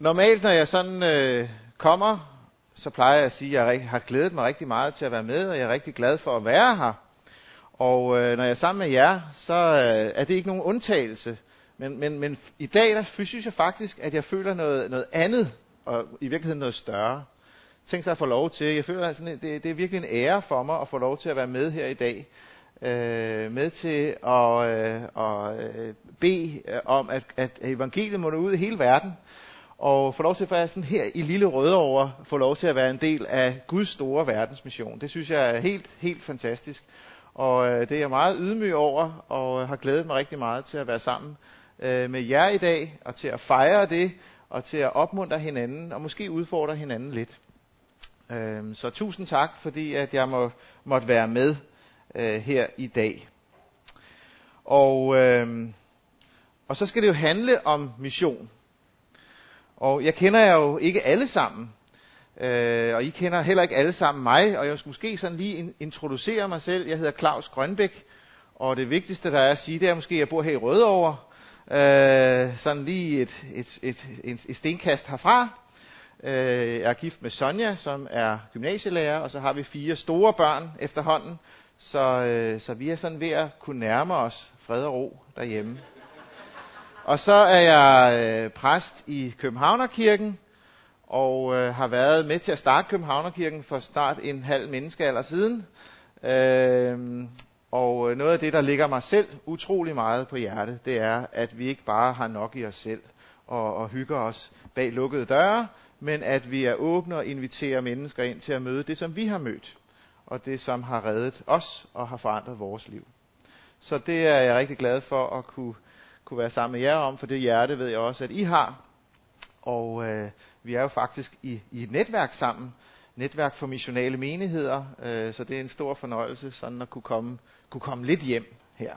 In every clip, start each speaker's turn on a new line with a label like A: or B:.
A: Normalt, når jeg sådan kommer, så plejer jeg at sige, at jeg har glædet mig rigtig meget til at være med, og jeg er rigtig glad for at være her. Og når jeg er sammen med jer, så er det ikke nogen undtagelse. Men i dag, der synes jeg faktisk, at jeg føler noget andet, og i virkeligheden noget større. Tænk sig at få lov til. Jeg føler, at det er virkelig en ære for mig at få lov til at være med her i dag. Med til at bede om, at evangeliet må nå ud i hele verden. Og få lov til at være sådan her i lille Rødovre, få lov til at være en del af Guds store verdensmission. Det synes jeg er helt fantastisk. Og det er jeg meget ydmyg over, og har glædet mig rigtig meget til at være sammen med jer i dag, og til at fejre det, og til at opmuntre hinanden, og måske udfordre hinanden lidt. Så tusind tak, fordi at jeg måtte være med her i dag. Og så skal det jo handle om mission. Og jeg kender jer jo ikke alle sammen, og I kender heller ikke alle sammen mig, og jeg skal måske sådan lige introducere mig selv. Jeg hedder Claus Grønbæk, og det vigtigste der er at sige, det er måske, at jeg bor her i Rødovre, sådan lige et stenkast herfra. Jeg er gift med Sonja, som er gymnasielærer, og så har vi 4 store børn efterhånden, så vi er sådan ved at kunne nærme os fred og ro derhjemme. Og så er jeg præst i Københavnerkirken, og har været med til at starte Københavnerkirken for snart en halv menneskealder siden. Og noget af det, der ligger mig selv utrolig meget på hjertet, det er, at vi ikke bare har nok i os selv og hygger os bag lukkede døre, men at vi er åbne og inviterer mennesker ind til at møde det, som vi har mødt, og det, som har reddet os og har forandret vores liv. Så det er jeg rigtig glad for at kunne være sammen med jer om, for det hjerte ved jeg også, at I har. Og vi er jo faktisk i et netværk sammen, netværk for missionale menigheder, så det er en stor fornøjelse sådan at kunne komme lidt hjem her.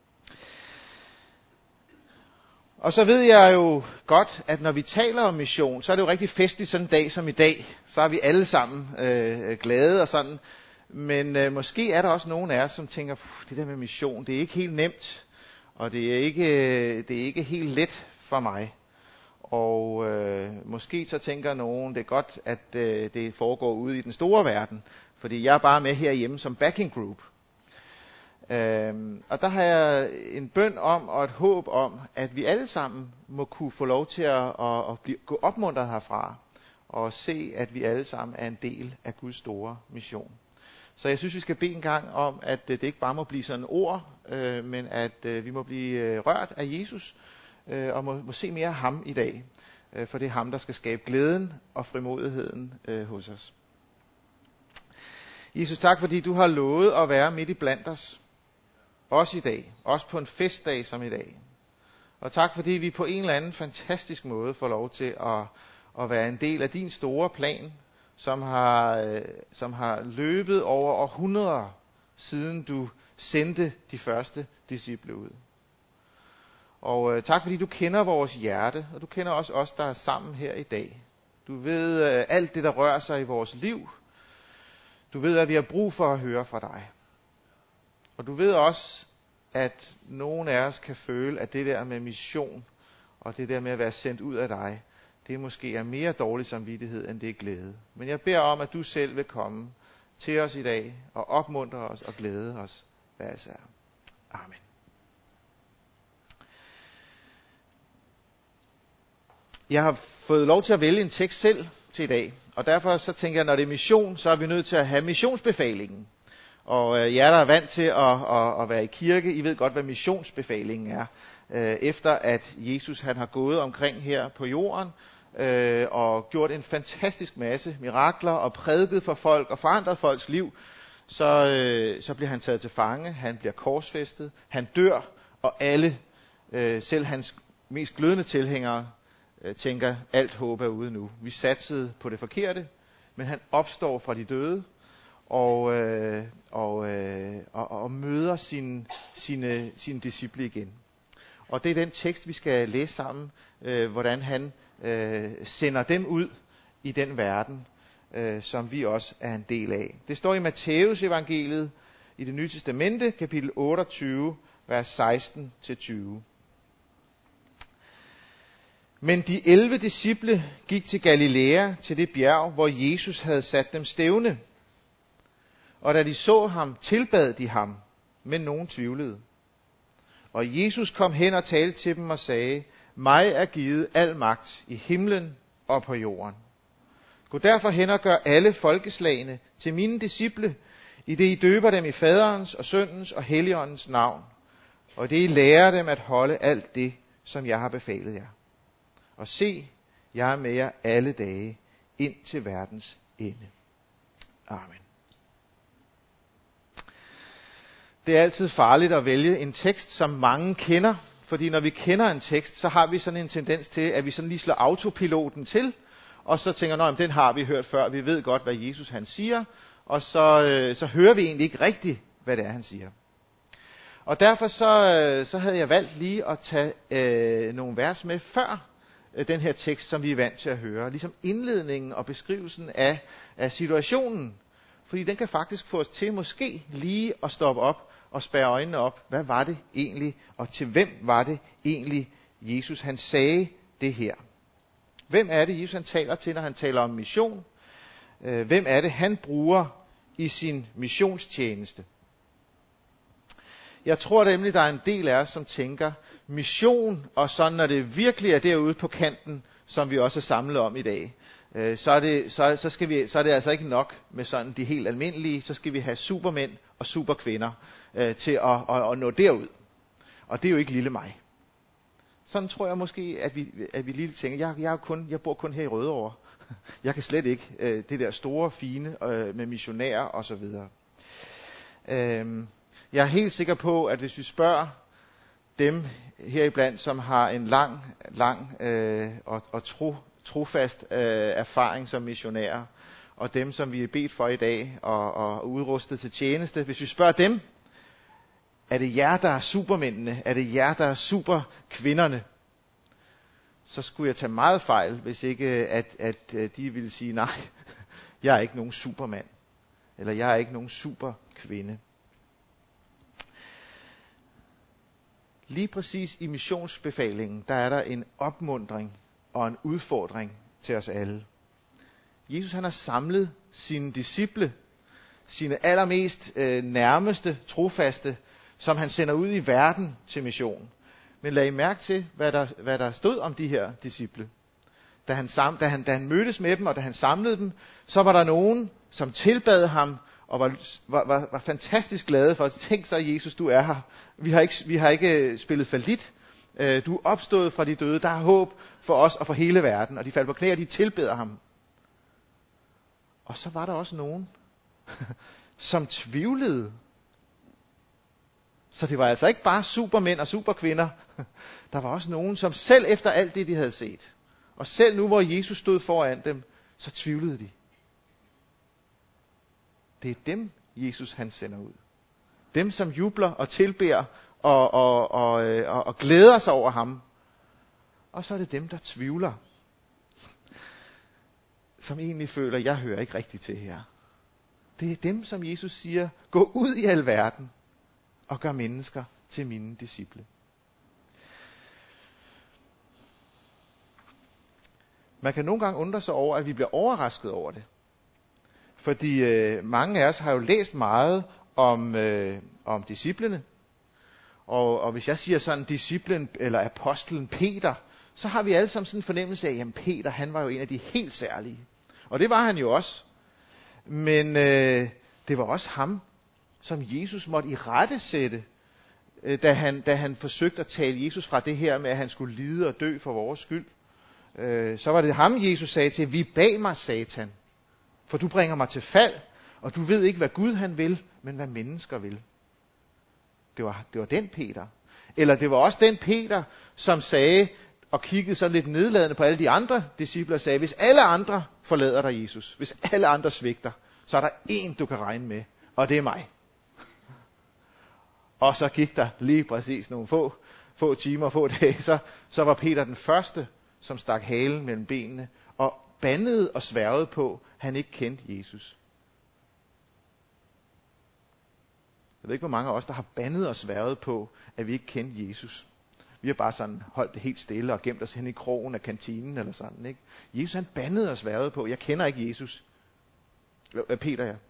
A: Og så ved jeg jo godt, at når vi taler om mission, så er det jo rigtig festligt sådan en dag som i dag. Så er vi alle sammen glade og sådan. Men måske er der også nogen af os, som tænker, det der med mission, det er ikke helt nemt. Og det er ikke helt let for mig. Og måske så tænker nogen, det er godt, at det foregår ude i den store verden. Fordi jeg er bare med herhjemme som backing group. Og der har jeg en bøn om og et håb om, at vi alle sammen må kunne få lov til at gå opmuntret herfra. Og se, at vi alle sammen er en del af Guds store mission. Så jeg synes, vi skal bede en gang om, at det ikke bare må blive sådan ord, men at vi må blive rørt af Jesus, og må se mere af ham i dag. For det er ham, der skal skabe glæden og frimodigheden hos os. Jesus, tak fordi du har lovet at være midt i blandt os. Også i dag. Også på en festdag som i dag. Og tak fordi vi på en eller anden fantastisk måde får lov til at være en del af din store plan, som har løbet over århundreder, siden du sendte de første disciple ud. Og tak fordi du kender vores hjerte, og du kender også os, der er sammen her i dag. Du ved alt det, der rører sig i vores liv. Du ved, at vi har brug for at høre fra dig. Og du ved også, at nogen af os kan føle, at det der med mission, og det der med at være sendt ud af dig, det måske er mere dårlig samvittighed, end det er glæde. Men jeg beder om, at du selv vil komme til os i dag, og opmuntre os og glæde os. Hvad jeg siger. Amen. Jeg har fået lov til at vælge en tekst selv til i dag, og derfor så tænker jeg, når det er mission, så er vi nødt til at have missionsbefalingen. Og jer, der er vant til at være i kirke, I ved godt, hvad missionsbefalingen er. Efter at Jesus han har gået omkring her på jorden, og gjort en fantastisk masse mirakler, og prædiket for folk, og forandret folks liv, så bliver han taget til fange, han bliver korsfæstet, han dør, og alle, selv hans mest glødende tilhængere, tænker, alt håb er ude nu. Vi satsede på det forkerte, men han opstår fra de døde, og møder sine disciple igen. Og det er den tekst, vi skal læse sammen, hvordan han sender dem ud i den verden, som vi også er en del af. Det står i Matthæus evangeliet i det nye testamente, kapitel 28, vers 16-20. Men de 11 disciple gik til Galilea, til det bjerg, hvor Jesus havde sat dem stævne. Og da de så ham, tilbad de ham, men nogen tvivlede. Og Jesus kom hen og talte til dem og sagde, mig er givet al magt i himlen og på jorden. Gå derfor hen og gør alle folkeslagene til mine disciple, i det I døber dem i faderens og søndens og helligåndens navn, og det I lærer dem at holde alt det, som jeg har befalet jer. Og se, jeg er med jer alle dage, ind til verdens ende. Amen. Det er altid farligt at vælge en tekst, som mange kender, fordi når vi kender en tekst, så har vi sådan en tendens til, at vi sådan lige slår autopiloten til, og så tænker vi, den har vi hørt før, vi ved godt, hvad Jesus han siger, og så hører vi egentlig ikke rigtigt, hvad det er, han siger. Og derfor så havde jeg valgt lige at tage nogle vers med før den her tekst, som vi er vant til at høre. Ligesom indledningen og beskrivelsen af situationen. Fordi den kan faktisk få os til måske lige at stoppe op og spærre øjnene op. Hvad var det egentlig, og til hvem var det egentlig, Jesus han sagde det her? Hvem er det, Jesus han taler til, når han taler om mission? Hvem er det, han bruger i sin missionstjeneste? Jeg tror nemlig, der er en del af os, som tænker, mission, og sådan når det virkelig er derude på kanten, som vi også er samlet om i dag, så er det altså ikke nok med sådan de helt almindelige, så skal vi have supermænd og superkvinder til at nå derud. Og det er jo ikke lille mig. Sådan tror jeg måske, at vi lige tænker, jeg bor kun her i Rødovre. Jeg kan slet ikke det der store, fine med missionærer og så videre. Jeg er helt sikker på, at hvis vi spørger dem heriblandt, som har en lang og trofast erfaring som missionærer, og dem, som vi er bedt for i dag og udrustet til tjeneste, hvis vi spørger dem, er det jer, der er supermændene? Er det jer, der er superkvinderne? Så skulle jeg tage meget fejl, hvis ikke at de ville sige, nej, jeg er ikke nogen supermand. Eller jeg er ikke nogen superkvinde. Lige præcis i missionsbefalingen, der er der en opmuntring og en udfordring til os alle. Jesus han har samlet sine disciple, sine allermest nærmeste, trofaste, som han sender ud i verden til mission. Men lad I mærke til, hvad der stod om de her disciple. Da han mødtes med dem, og da han samlede dem, så var der nogen, som tilbad ham, og var fantastisk glade for, at tænk så, Jesus, du er her. Vi har ikke spillet fallit. Du er opstået fra de døde. Der er håb for os og for hele verden. Og de faldt på knæ, og de tilbeder ham. Og så var der også nogen, som tvivlede. Så det var altså ikke bare supermænd og superkvinder. Der var også nogen, som selv efter alt det, de havde set, og selv nu, hvor Jesus stod foran dem, så tvivlede de. Det er dem, Jesus han sender ud. Dem, som jubler og tilbeder og glæder sig over ham. Og så er det dem, der tvivler. Som egentlig føler, jeg hører ikke rigtigt til her. Det er dem, som Jesus siger, gå ud i al verden og gør mennesker til mine disciple. Man kan nogle gange undre sig over, at vi bliver overrasket over det. Fordi mange af os har jo læst meget om disciplene. Og hvis jeg siger sådan disciplen eller apostlen Peter, så har vi alle sammen sådan en fornemmelse af, at Peter han var jo en af de helt særlige. Og det var han jo også. Men det var også ham, som Jesus måtte irettesætte, da han forsøgte at tale Jesus fra det her med, at han skulle lide og dø for vores skyld. Så var det ham, Jesus sagde til, vi bag mig, Satan, for du bringer mig til fald, og du ved ikke, hvad Gud han vil, men hvad mennesker vil. Det var den Peter. Eller det var også den Peter, som sagde, og kiggede så lidt nedladende på alle de andre discipler, og sagde, hvis alle andre forlader dig, Jesus, hvis alle andre svigter, så er der én, du kan regne med, og det er mig. Og så gik der lige præcis nogle få timer, få dage, så var Peter den første, som stak halen mellem benene, og bandede og sværgede på, at han ikke kendte Jesus. Jeg ved ikke, hvor mange af os, der har bandet og sværget på, at vi ikke kendte Jesus. Vi har bare sådan holdt det helt stille og gemt os hen i krogen af kantinen eller sådan, ikke? Jesus han bandede og sværgede på, jeg kender ikke Jesus. Peter, ja.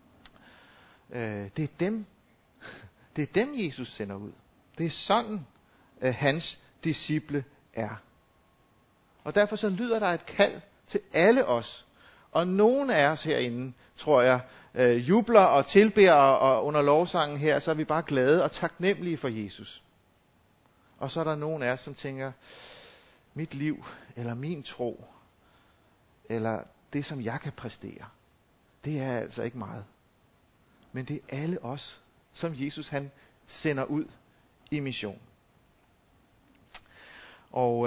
A: Det er dem, Jesus sender ud. Det er sådan, hans disciple er. Og derfor så lyder der et kald til alle os. Og nogle af os herinde, tror jeg, jubler og tilbeder, og under lovsangen her, så er vi bare glade og taknemmelige for Jesus. Og så er der nogen af os, som tænker, mit liv, eller min tro, eller det, som jeg kan præstere, det er altså ikke meget. Men det er alle os, som Jesus han sender ud i mission. Og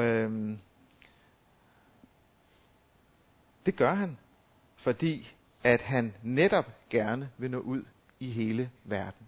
A: det gør han, fordi at han netop gerne vil nå ud i hele verden.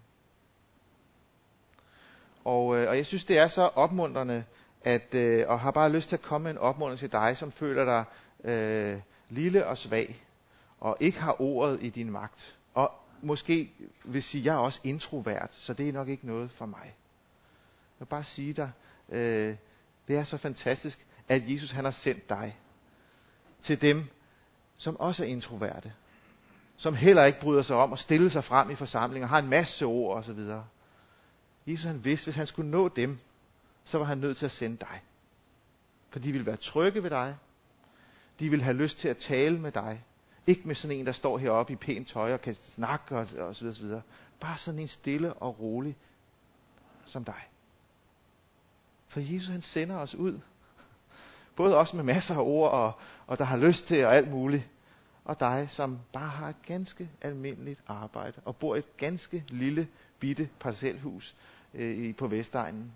A: Og jeg synes, det er så opmuntrende, og har bare lyst til at komme med en opmuntring til dig, som føler dig lille og svag, og ikke har ordet i din magt. Og måske vil sige, jeg er også introvert, så det er nok ikke noget for mig. Jeg vil bare sige dig, det er så fantastisk, at Jesus han har sendt dig til dem, som også er introverte. Som heller ikke bryder sig om at stille sig frem i forsamlinger, har en masse ord osv. Jesus han vidste, hvis han skulle nå dem, så var han nødt til at sende dig. For de ville være trygge ved dig. De ville have lyst til at tale med dig. Ikke med sådan en, der står heroppe i pænt tøj og kan snakke og så videre. Bare sådan en stille og rolig som dig. Så Jesus han sender os ud. Både os med masser af ord og der har lyst til og alt muligt. Og dig, som bare har et ganske almindeligt arbejde og bor i et ganske lille, bitte parcelhus på Vestegnen.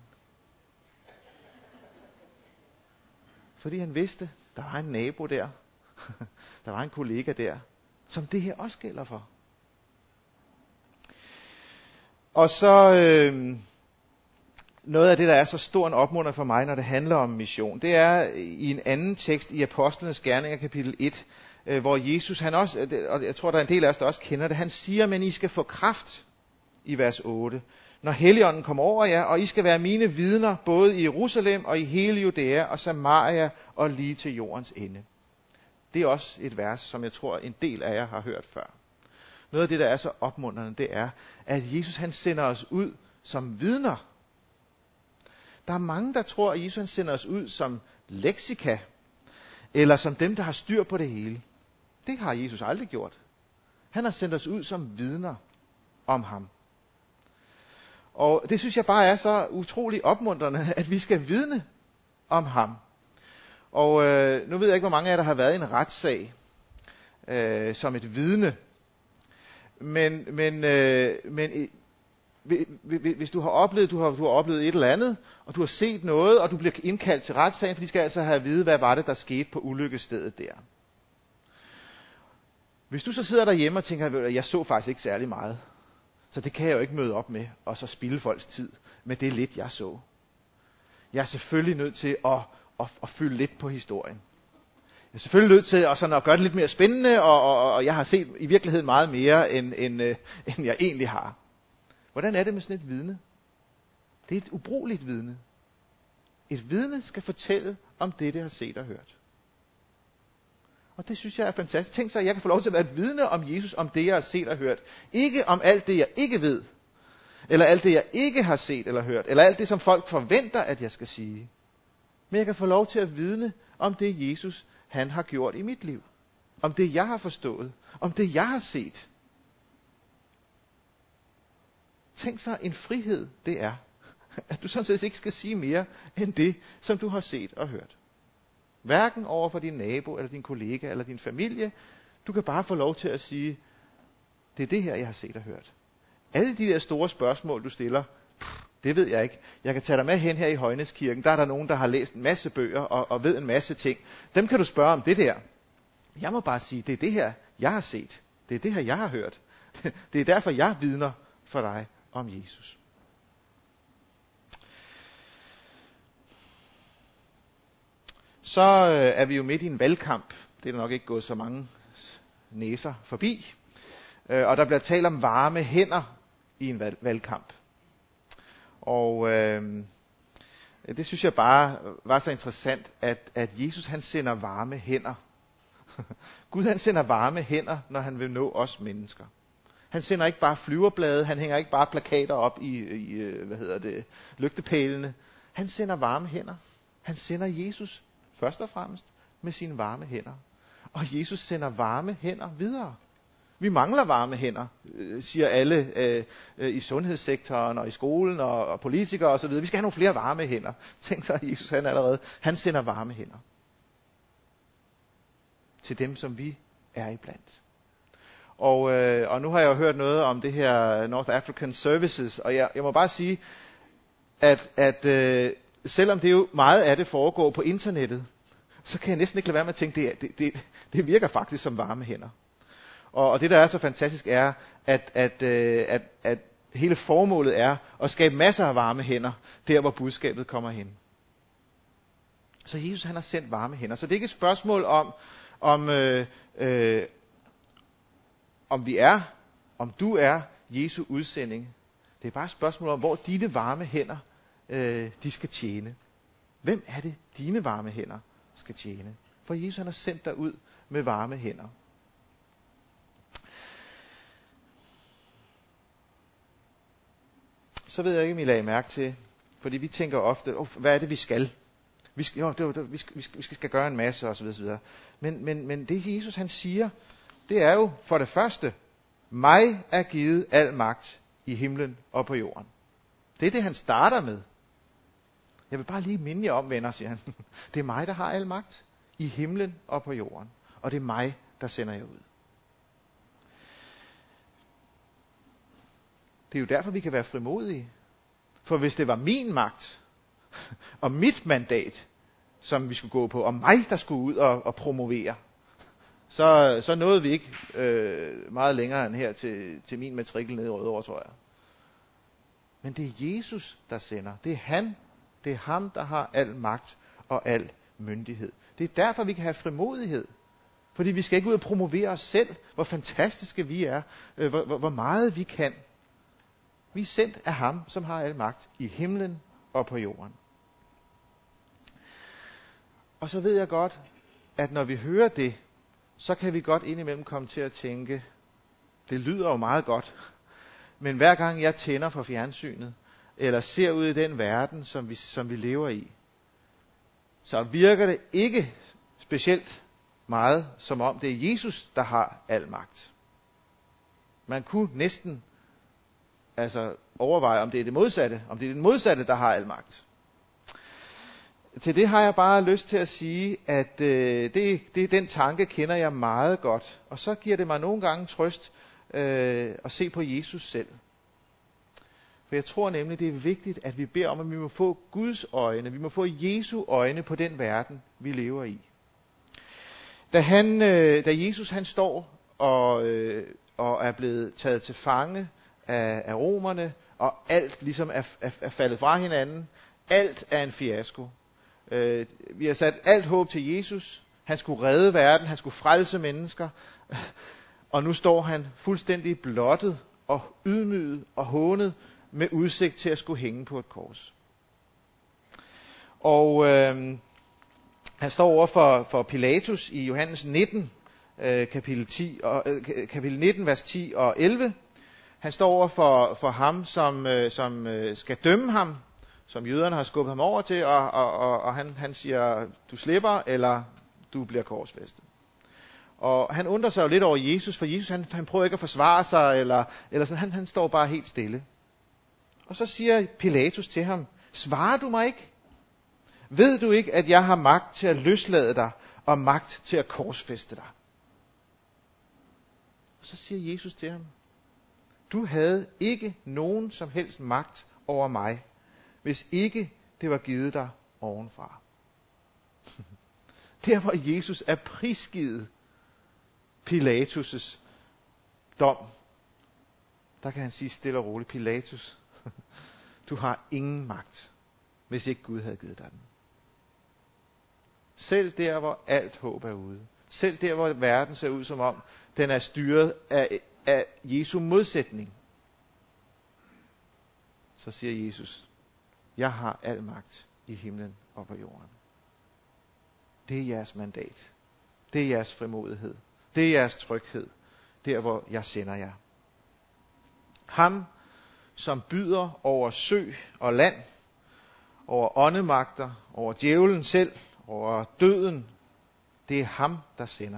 A: Fordi han vidste, der var en nabo der, der var en kollega der, som det her også gælder for. Og så noget af det, der er så stor en opmuntring for mig, når det handler om mission, det er i en anden tekst i Apostlenes Gerninger, kapitel 1, hvor Jesus, han også, og jeg tror, der er en del af os, der også kender det, han siger, men I skal få kraft, i vers 8, når Helligånden kommer over jer, og I skal være mine vidner, både i Jerusalem og i hele Judæa og Samaria og lige til jordens ende. Det er også et vers, som jeg tror, en del af jer har hørt før. Noget af det, der er så opmuntrende, det er, at Jesus han sender os ud som vidner. Der er mange, der tror, at Jesus han sender os ud som leksika, eller som dem, der har styr på det hele. Det har Jesus aldrig gjort. Han har sendt os ud som vidner om ham. Og det synes jeg bare er så utrolig opmuntrende, at vi skal vidne om ham. Og nu ved jeg ikke, hvor mange af jer, der har været i en retssag som et vidne. Men hvis du har oplevet, du har oplevet et eller andet, og du har set noget, og du bliver indkaldt til retssagen, for de skal altså have at vide, hvad var det, der skete på ulykkesstedet der. Hvis du så sidder derhjemme og tænker, at jeg så faktisk ikke særlig meget, så det kan jeg jo ikke møde op med, og så spilde folks tid med det lidt, jeg så. Jeg er selvfølgelig nødt til at fylde lidt på historien. Jeg er selvfølgelig nødt til at gøre det lidt mere spændende, og jeg har set i virkeligheden meget mere, end jeg egentlig har. Hvordan er det med sådan et vidne? Det er et ubrugeligt vidne. Et vidne skal fortælle om det har set og hørt. Og det synes jeg er fantastisk. Tænk sig, at jeg kan få lov til at være et vidne om Jesus, om det jeg har set og hørt. Ikke om alt det jeg ikke ved, eller alt det jeg ikke har set eller hørt, eller alt det som folk forventer at jeg skal sige. Men jeg kan få lov til at vidne om det Jesus han har gjort i mit liv. Om det jeg har forstået, om det jeg har set. Tænk sig en frihed det er, at du sådan set ikke skal sige mere end det som du har set og hørt. Hverken over for din nabo, eller din kollega, eller din familie. Du kan bare få lov til at sige, det er det her, jeg har set og hørt. Alle de der store spørgsmål, du stiller, det ved jeg ikke. Jeg kan tage dig med hen her i Højneskirken. Der er der nogen, der har læst en masse bøger og ved en masse ting. Dem kan du spørge om det der. Jeg må bare sige, det er det her, jeg har set. Det er det her, jeg har hørt. Det er derfor, jeg vidner for dig om Jesus. Så er vi jo midt i en valgkamp. Det er nok ikke gået så mange næser forbi. Og der bliver talt om varme hænder i en valgkamp. Og Det synes jeg bare var så interessant, at Jesus han sender varme hænder. Gud han sender varme hænder, når han vil nå os mennesker. Han sender ikke bare flyverblade, han hænger ikke bare plakater op i lygtepælene. Han sender varme hænder. Han sender Jesus først og fremmest med sine varme hænder. Og Jesus sender varme hænder videre. Vi mangler varme hænder, siger alle i sundhedssektoren og i skolen og politikere osv. Vi skal have nogle flere varme hænder. Tænk sig, Jesus han sender varme hænder til dem, som vi er iblandt. Og nu har jeg jo hørt noget om det her North African Services, og jeg må bare sige, at selvom det jo meget af det foregår på internettet, så kan jeg næsten ikke lade være med at tænke, det virker faktisk som varme hænder. Og det, der er så fantastisk, er, at hele formålet er at skabe masser af varme hænder, der hvor budskabet kommer hen. Så Jesus han har sendt varme hænder. Så det er ikke et spørgsmål om du er Jesu udsending. Det er bare et spørgsmål om, hvor dine varme hænder, de skal tjene. Hvem er det, dine varme hænder skal tjene? For Jesus han har sendt dig ud med varme hænder. Så ved jeg ikke, om I lagde mærke til, fordi vi tænker ofte, hvad er det, vi skal? Vi skal gøre en masse, osv. osv. Men det Jesus han siger, det er jo for det første, mig er givet al magt i himlen og på jorden. Det er det, han starter med. Jeg vil bare lige minde jer om, venner, siger han. Det er mig, der har al magt i himlen og på jorden. Og det er mig, der sender jer ud. Det er jo derfor, vi kan være frimodige. For hvis det var min magt og mit mandat, som vi skulle gå på, og mig, der skulle ud og promovere, så nåede vi ikke meget længere end her til min matrikel nede i Rødovre, tror jeg. Men det er Jesus, der sender. Det er ham, der har al magt og al myndighed. Det er derfor, vi kan have frimodighed. Fordi vi skal ikke ud og promovere os selv, hvor fantastiske vi er, hvor meget vi kan. Vi er sendt af ham, som har al magt i himlen og på jorden. Og så ved jeg godt, at når vi hører det, så kan vi godt indimellem komme til at tænke, det lyder jo meget godt, men hver gang jeg tænder for fjernsynet, eller ser ud i den verden, som vi lever i, så virker det ikke specielt meget, som om det er Jesus, der har al magt. Man kunne næsten overveje, om det er det modsatte, om det er den modsatte, der har al magt. Til det har jeg bare lyst til at sige, at den tanke kender jeg meget godt, og så giver det mig nogle gange trøst at se på Jesus selv. For jeg tror nemlig, det er vigtigt, at vi beder om, at vi må få Guds øjne, vi må få Jesu øjne på den verden, vi lever i. Da Jesus han står og er blevet taget til fange af romerne, og alt ligesom er faldet fra hinanden, alt er en fiasko. Vi har sat alt håb til Jesus. Han skulle redde verden, han skulle frelse mennesker. Og nu står han fuldstændig blottet og ydmyget og hånet med udsigt til at skulle hænge på et kors. Og han står over for Pilatus i Johannes 19, kapitel 19, vers 10 og 11. Han står over for ham, som skal dømme ham, som jøderne har skubbet ham over til, og han siger, du slipper, eller du bliver korsfæstet. Og han undrer sig jo lidt over Jesus, for Jesus han prøver ikke at forsvare sig, eller sådan, han står bare helt stille. Og så siger Pilatus til ham, svarer du mig ikke? Ved du ikke, at jeg har magt til at løslade dig, og magt til at korsfæste dig? Og så siger Jesus til ham, du havde ikke nogen som helst magt over mig, hvis ikke det var givet dig ovenfra. Der hvor Jesus er prisgivet Pilatus' dom, der kan han sige stille og roligt, Pilatus, du har ingen magt, hvis ikke Gud havde givet dig den. Selv der hvor alt håb er ude, selv der hvor verden ser ud som om, den er styret af Jesu modsætning, så siger Jesus, jeg har al magt i himlen og på jorden. Det er jeres mandat. Det er jeres frimodighed. Det er jeres tryghed. Der hvor jeg sender jer. Ham, som byder over sø og land, over åndemagter, over djævlen selv, over døden. Det er ham, der sender.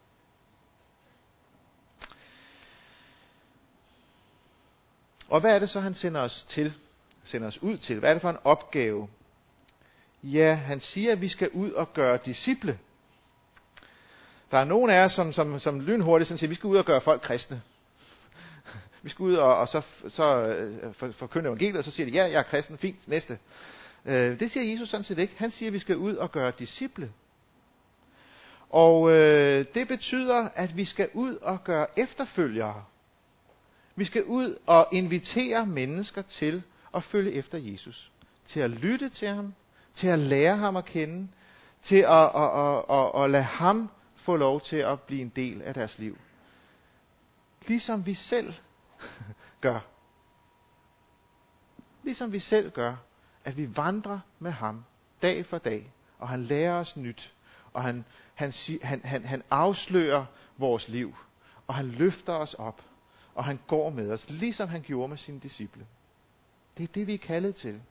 A: Og hvad er det så, han sender os til? Sender os ud til? Hvad er det for en opgave? Ja, han siger, at vi skal ud og gøre disciple. Der er nogen af os, som lynhurtigt siger, at vi skal ud og gøre folk kristne. Vi skal ud og så forkynde evangeliet, og så siger de, ja, jeg er kristen, fint, næste. Det siger Jesus sådan set ikke. Han siger, at vi skal ud og gøre disciple. Og det betyder, at vi skal ud og gøre efterfølgere. Vi skal ud og invitere mennesker til at følge efter Jesus. Til at lytte til ham, til at lære ham at kende, til at lade ham få lov til at blive en del af deres liv. Ligesom vi selv gør. Ligesom vi selv gør, at vi vandrer med ham dag for dag, og han lærer os nyt, og han afslører vores liv, og han løfter os op, og han går med os, ligesom han gjorde med sine disciple. Det er det, vi er kaldet til.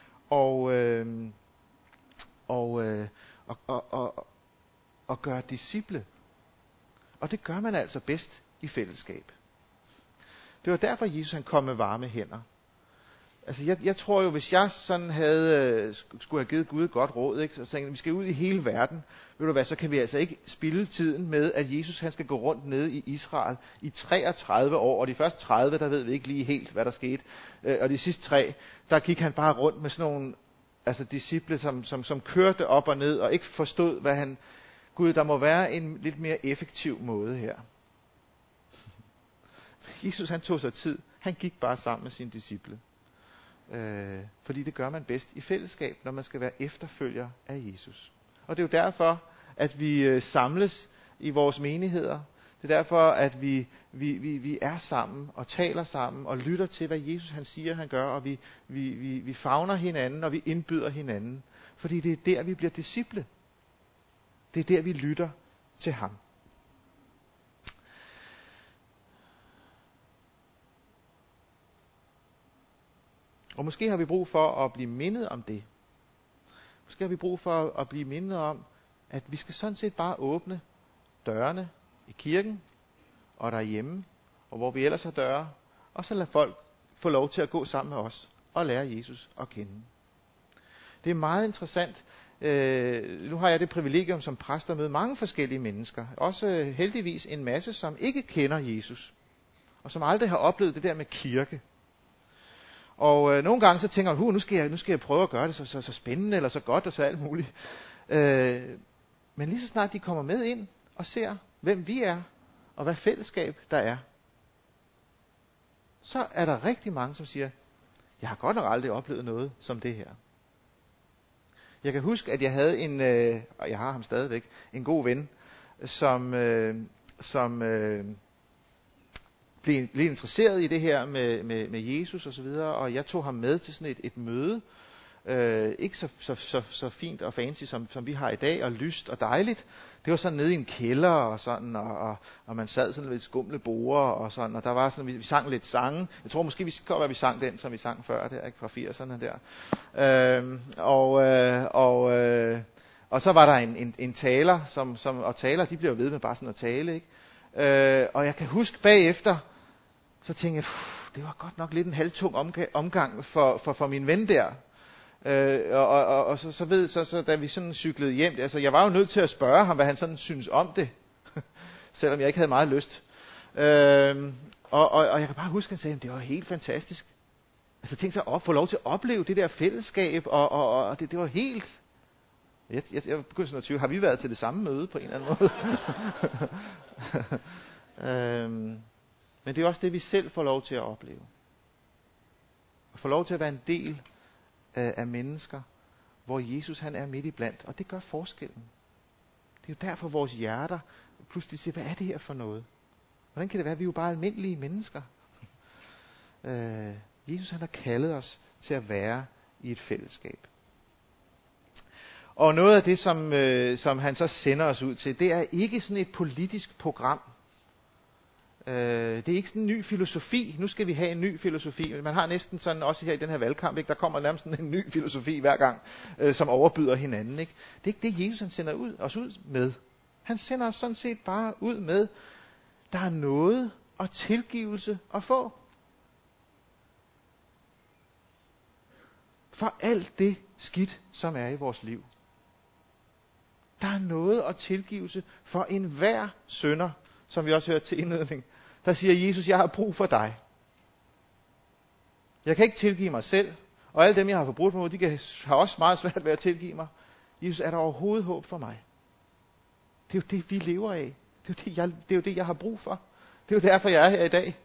A: Og gøre disciple. Og det gør man altså bedst i fællesskab. Det var derfor, Jesus han kom med varme hænder. Altså jeg tror jo, hvis jeg sådan skulle have givet Gud et godt råd, ikke, så tænkte, vi skal ud i hele verden, ved du hvad, så kan vi altså ikke spilde tiden med, at Jesus han skal gå rundt nede i Israel i 33 år, og de første 30, der ved vi ikke lige helt, hvad der skete, og de sidste 3, der gik han bare rundt med sådan nogle disciple, som kørte op og ned, og ikke forstod, hvad Gud, der må være en lidt mere effektiv måde her. Jesus han tog sig tid, han gik bare sammen med sine disciple. Fordi det gør man bedst i fællesskab, når man skal være efterfølger af Jesus. Og det er jo derfor, at vi samles i vores menigheder. Det er derfor, at vi er sammen og taler sammen og lytter til, hvad Jesus han siger, han gør, og vi favner hinanden, og vi indbyder hinanden. Fordi det er der, vi bliver disciple. Det er der, vi lytter til ham. Og måske har vi brug for at blive mindet om det. Måske har vi brug for at blive mindet om, at vi skal sådan set bare åbne dørene i kirken og derhjemme, og hvor vi ellers har døre, og så lade folk få lov til at gå sammen med os og lære Jesus at kende. Det er meget interessant. Nu har jeg det privilegium som præst at møde mange forskellige mennesker. Også heldigvis en masse, som ikke kender Jesus, og som aldrig har oplevet det der med kirke. Og nogle gange så tænker jeg, nu skal jeg prøve at gøre det så spændende, eller så godt, og så alt muligt. Men lige så snart de kommer med ind og ser, hvem vi er, og hvad fællesskab der er, så er der rigtig mange, som siger, jeg har godt nok aldrig oplevet noget som det her. Jeg kan huske, at jeg havde og jeg har ham stadigvæk, en god ven, som blev interesseret i det her med Jesus og så videre, og jeg tog ham med til sådan et møde, ikke så fint og fancy som vi har i dag, og lyst og dejligt. Det var sådan nede i en kælder og sådan, og man sad sådan lidt skumle borde og sådan, og der var sådan, vi sang lidt sange. Jeg tror måske vi sang den, som vi sang før der, ikke, fra 80'erne der. Og så var der en taler, og taler, de bliver ved med bare sådan at tale, ikke? Og jeg kan huske bagefter, så tænkte jeg, det var godt nok lidt en halvtung omgang for min ven der. Og så da vi sådan cyklede hjem, altså jeg var jo nødt til at spørge ham, hvad han sådan synes om det, selvom jeg ikke havde meget lyst. Og jeg kan bare huske, at han sagde, at det var helt fantastisk. Altså tænk sig at få lov til at opleve det der fællesskab, og det var helt... Jeg begyndte sådan at tvivle, har vi været til det samme møde på en eller anden måde? Men det er også det, vi selv får lov til at opleve. At få lov til at være en del af mennesker, hvor Jesus han er midt i blandt, og det gør forskellen. Det er jo derfor vores hjerter pludselig siger, hvad er det her for noget? Hvordan kan det være, at vi er jo bare almindelige mennesker? Jesus han har kaldet os til at være i et fællesskab. Og noget af det, som han så sender os ud til, det er ikke sådan et politisk program. Det er ikke sådan en ny filosofi. Nu skal vi have en ny filosofi. Man har næsten sådan også her i den her valgkamp, ikke? Der kommer nærmest sådan en ny filosofi hver gang, som overbyder hinanden. Ikke? Det er ikke det, Jesus han sender os ud med. Han sender os sådan set bare ud med, der er noget og tilgivelse at få. For alt det skidt, som er i vores liv. Der er noget og tilgivelse for enhver synder, som vi også hørte til indledning. Der siger Jesus, jeg har brug for dig. Jeg kan ikke tilgive mig selv, og alle dem, jeg har forbrudt mod, de har også meget svært ved at tilgive mig. Jesus, er der overhovedet håb for mig? Det er jo det, vi lever af. Det er jo det, jeg har brug for. Det er jo derfor, jeg er her i dag.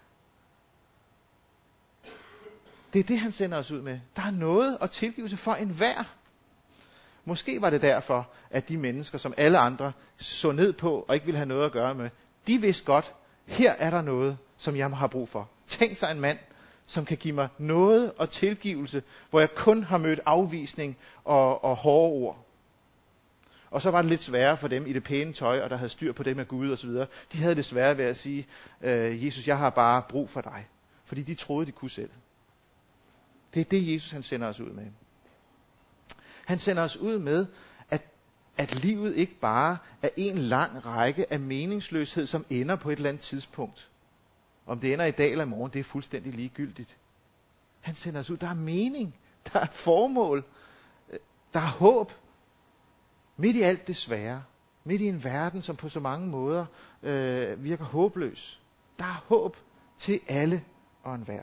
A: Det er det, han sender os ud med. Der er noget og tilgivelse for enhver. Måske var det derfor, at de mennesker, som alle andre så ned på og ikke ville have noget at gøre med, de vidste godt, her er der noget, som jeg har brug for. Tænk sig en mand, som kan give mig noget og tilgivelse, hvor jeg kun har mødt afvisning og hårde ord. Og så var det lidt sværere for dem i det pæne tøj, og der havde styr på det med Gud osv. De havde det svære ved at sige, Jesus, jeg har bare brug for dig. Fordi de troede, de kunne selv. Det er det, Jesus han sender os ud med. Han sender os ud med, at livet ikke bare er en lang række af meningsløshed, som ender på et eller andet tidspunkt. Om det ender i dag eller i morgen, det er fuldstændig ligegyldigt. Han sender os ud. Der er mening. Der er formål. Der er håb. Midt i alt det svære. Midt i en verden, som på så mange måder virker håbløs. Der er håb til alle og enhver.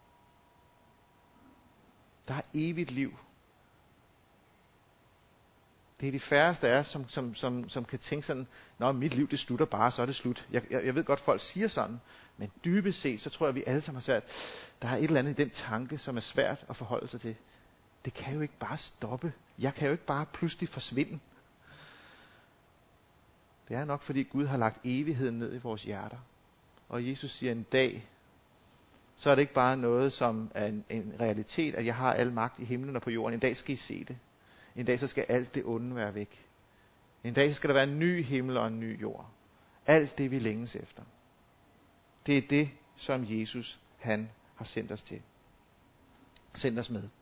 A: Der er evigt liv. Det er de færreste af os, som kan tænke sådan, nå, mit liv det slutter bare, så er det slut. Jeg ved godt, folk siger sådan, men dybest set, så tror jeg, vi alle sammen har svært. Der er et eller andet i den tanke, som er svært at forholde sig til. Det kan jo ikke bare stoppe. Jeg kan jo ikke bare pludselig forsvinde. Det er nok, fordi Gud har lagt evigheden ned i vores hjerter. Og Jesus siger en dag, så er det ikke bare noget, som er en realitet, at jeg har al magt i himlen og på jorden. En dag skal I se det. En dag så skal alt det onde være væk. En dag så skal der være en ny himmel og en ny jord. Alt det vi længes efter. Det er det, som Jesus han har sendt os til. Sendt os med.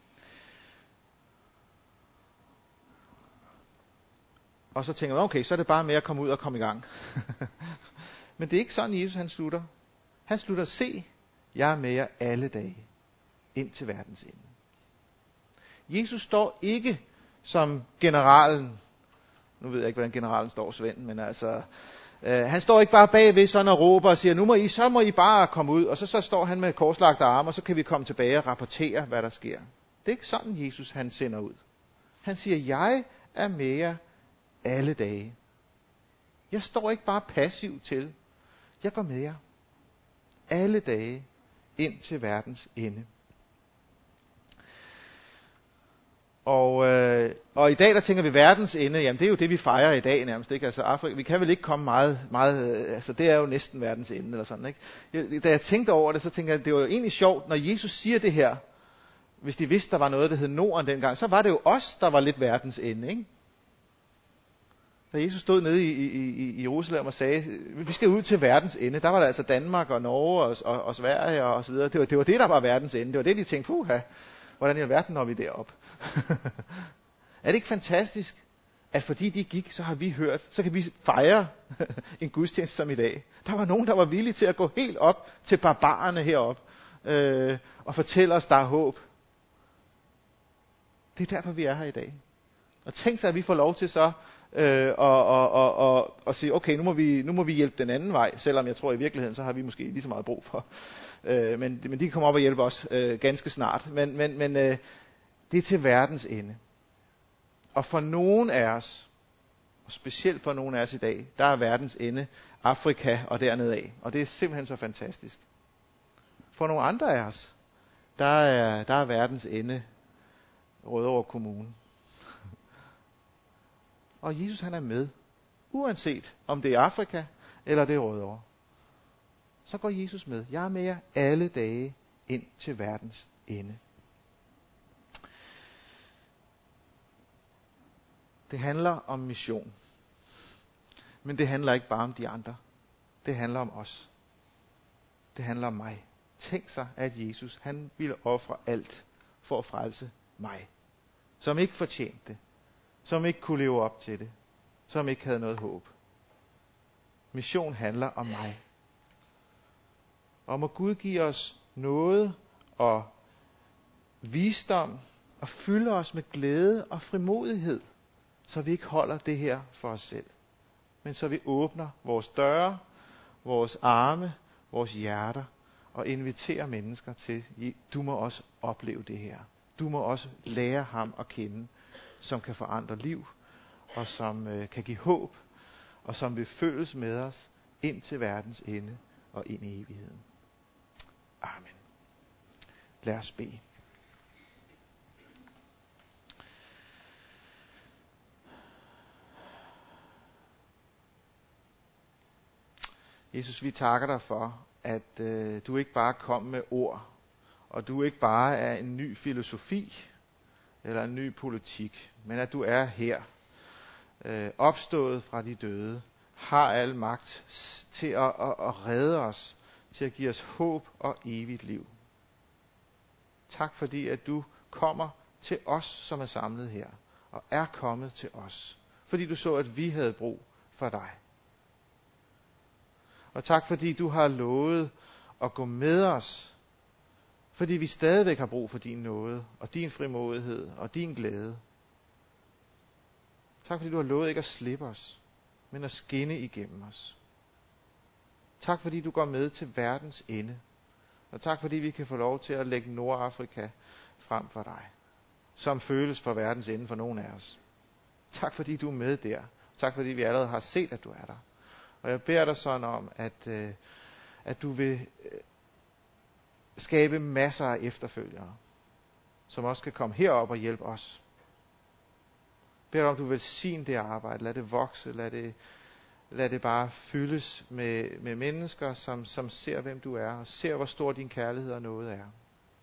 A: Og så tænker man, okay, så er det bare med at komme ud og komme i gang. Men det er ikke sådan, Jesus han slutter. Han slutter, se, jeg er med jer alle dage, ind til verdens ende. Jesus står ikke som generalen. Nu ved jeg ikke, hvordan generalen står, Svend, men altså, han står ikke bare bagved sådan og råber og siger, så må I bare komme ud. Og så står han med korslagte arme, og så kan vi komme tilbage og rapportere, hvad der sker. Det er ikke sådan, Jesus han sender ud. Han siger, jeg er med jer alle dage. Jeg står ikke bare passivt til. Jeg går med jer. Alle dage ind til verdens ende. Og i dag, der tænker vi verdens ende, jamen det er jo det, vi fejrer i dag nærmest, ikke? Altså Afrika, vi kan vel ikke komme meget, altså det er jo næsten verdens ende, eller sådan, ikke? Da jeg tænkte over det, så tænkte jeg, det var jo egentlig sjovt, når Jesus siger det her, hvis de vidste, der var noget, der hed Norden dengang, så var det jo os, der var lidt verdens ende, ikke? Da Jesus stod nede i Jerusalem og sagde, vi skal ud til verdens ende, der var der altså Danmark og Norge og Sverige og så videre. Det var det, der var verdens ende. Det var det, de tænkte, hvordan i alverden når vi derop? Er det ikke fantastisk, at fordi de gik, så har vi hørt, så kan vi fejre en gudstjeneste som i dag. Der var nogen, der var villige til at gå helt op til barbarerne herop og fortælle os, der er håb. Det er derfor, vi er her i dag. Og tænk sig, at vi får lov til så og sige, okay, nu må vi hjælpe den anden vej, selvom jeg tror i virkeligheden, så har vi måske lige så meget brug for. Men de kan komme op og hjælpe os ganske snart. Men det er til verdens ende. Og for nogen af os, og specielt for nogen af os i dag, der er verdens ende Afrika og dernede af. Og det er simpelthen så fantastisk. For nogle andre af os, der er verdens ende Rødovre Kommune. Og Jesus han er med, uanset om det er Afrika eller det er Rødovre. Så går Jesus med. Jeg er med jer alle dage ind til verdens ende. Det handler om mission. Men det handler ikke bare om de andre. Det handler om os. Det handler om mig. Tænk sig, at Jesus, han ville ofre alt for at frelse mig. Som ikke fortjente det. Som ikke kunne leve op til det. Som ikke havde noget håb. Mission handler om mig. Og må Gud give os noget og visdom og fylde os med glæde og frimodighed, så vi ikke holder det her for os selv, men så vi åbner vores døre, vores arme, vores hjerter og inviterer mennesker til, du må også opleve det her. Du må også lære ham at kende, som kan forandre liv, og som kan give håb, og som vil følges med os ind til verdens ende og ind i evigheden. Amen. Lad os bede. Jesus, vi takker dig for, at du ikke bare kom med ord, og du ikke bare er en ny filosofi eller en ny politik, men at du er her, opstået fra de døde, har al magt til at redde os, til at give os håb og evigt liv. Tak fordi, at du kommer til os, som er samlet her, og er kommet til os, fordi du så, at vi havde brug for dig. Og tak fordi du har lovet at gå med os, fordi vi stadigvæk har brug for din nåde, og din frimodighed, og din glæde. Tak fordi du har lovet ikke at slippe os, men at skinne igennem os. Tak fordi du går med til verdens ende. Og tak fordi vi kan få lov til at lægge Nordafrika frem for dig, som føles for verdens ende for nogle af os. Tak fordi du er med der. Tak fordi vi allerede har set, at du er der. Og jeg beder dig sådan om, at du vil skabe masser af efterfølgere, som også kan komme herop og hjælpe os. Jeg beder dig om, du vil velsigne det arbejde. Lad det vokse. Lad det bare fyldes med mennesker, som ser, hvem du er, og ser, hvor stor din kærlighed og nåde er. Jeg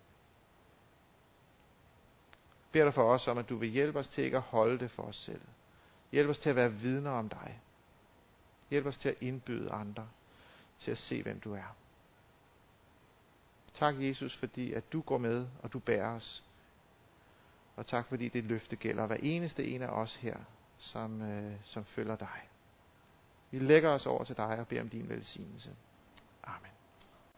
A: beder dig for os om, at du vil hjælpe os til ikke at holde det for os selv. Hjælp os til at være vidner om dig. Hjælp os til at indbyde andre til at se, hvem du er. Tak, Jesus, fordi at du går med, og du bærer os. Og tak, fordi det løfte gælder hver eneste en af os her, som følger dig. Vi lægger os over til dig og beder om din velsignelse. Amen.